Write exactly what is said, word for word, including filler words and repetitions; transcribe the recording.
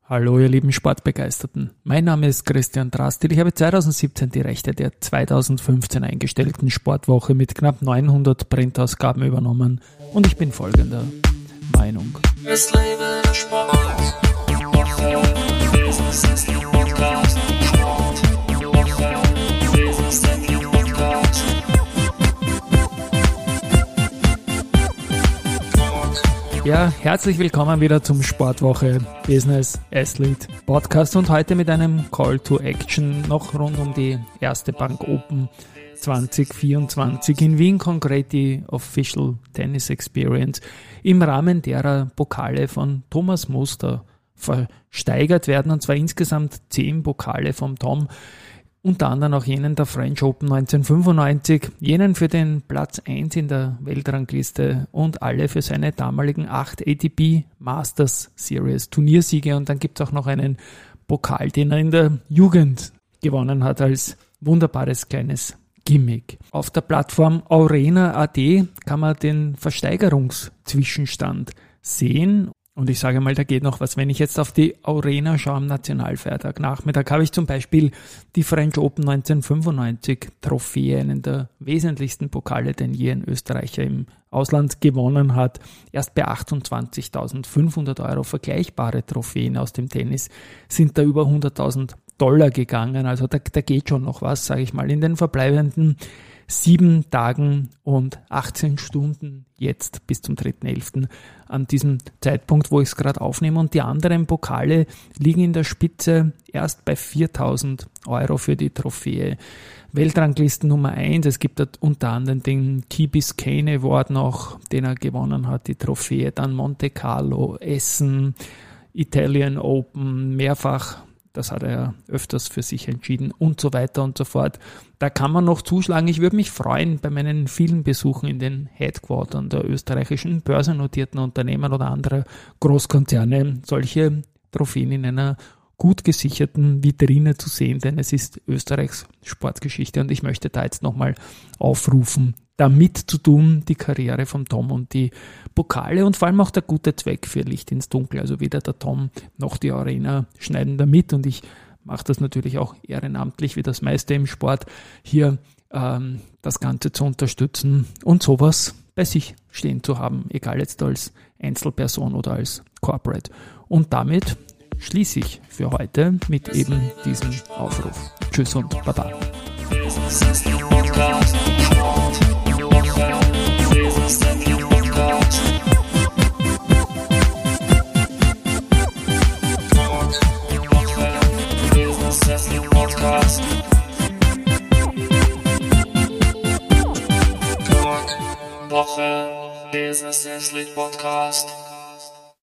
Hallo ihr lieben Sportbegeisterten, mein Name ist Christian Drastil. Ich habe zweitausendsiebzehn die Rechte der zweitausendfünfzeen eingestellten Sportwoche mit knapp neunhundert Printausgaben übernommen und ich bin folgender Meinung. Es lebe der Sport, Woche, Business ist der Podcast, Sport, Woche, Business ist der Podcast. Ja, herzlich willkommen wieder zum Sportwoche Business Athlete Podcast und heute mit einem Call to Action noch rund um die Erste Bank Open zwanzig vierundzwanzig in Wien, konkret die Official Tennis Experience, im Rahmen derer Pokale von Thomas Muster versteigert werden, und zwar insgesamt zehn Pokale vom Tom, unter anderem auch jenen der French Open neunzehnhundertfünfundneunzig, jenen für den Platz eins in der Weltrangliste und alle für seine damaligen acht A T P Masters Series Turniersiege. Und dann gibt es auch noch einen Pokal, den er in der Jugend gewonnen hat als wunderbares kleines Gimmick. Auf der Plattform Aurena Punkt A D kann man den Versteigerungszwischenstand sehen. Und ich sage mal, da geht noch was. Wenn ich jetzt auf die Aurena schaue am Nationalfeiertag Nachmittag, habe ich zum Beispiel die French Open neunzehnhundertfünfundneunzig Trophäe, einen der wesentlichsten Pokale, den je ein Österreicher im Ausland gewonnen hat, erst bei achtundzwanzigtausendfünfhundert Euro. Vergleichbare Trophäen aus dem Tennis sind da über hunderttausend Dollar gegangen. Also da, da geht schon noch was, sage ich mal, in den verbleibenden sieben Tagen und achtzehn Stunden jetzt bis zum dritten elften an diesem Zeitpunkt, wo ich es gerade aufnehme. Und die anderen Pokale liegen in der Spitze erst bei viertausend Euro für die Trophäe. Weltranglisten Nummer eins, es gibt dort unter anderem den Key Biscayne Award noch, den er gewonnen hat, die Trophäe, dann Monte Carlo, Essen, Italian Open, mehrfach. Das hat er ja öfters für sich entschieden und so weiter und so fort. Da kann man noch zuschlagen. Ich würde mich freuen, bei meinen vielen Besuchen in den Headquartern der österreichischen börsennotierten Unternehmen oder anderer Großkonzerne solche Trophäen in einer gut gesicherten Vitrine zu sehen, denn es ist Österreichs Sportgeschichte und ich möchte da jetzt nochmal aufrufen, damit zu tun, die Karriere vom Tom und die Pokale und vor allem auch der gute Zweck für Licht ins Dunkel. Also weder der Tom noch die Aurena schneiden da mit und ich mache das natürlich auch ehrenamtlich, wie das meiste im Sport, hier ähm, das Ganze zu unterstützen und sowas bei sich stehen zu haben, egal jetzt als Einzelperson oder als Corporate. Und damit schließe ich für heute mit eben diesem Aufruf. Tschüss und Baba. Business ist der Podcast, Sport, Woche, Business ist der Podcast. Sport, Woche, Business ist der Podcast. Sport, Woche, Business ist der Podcast.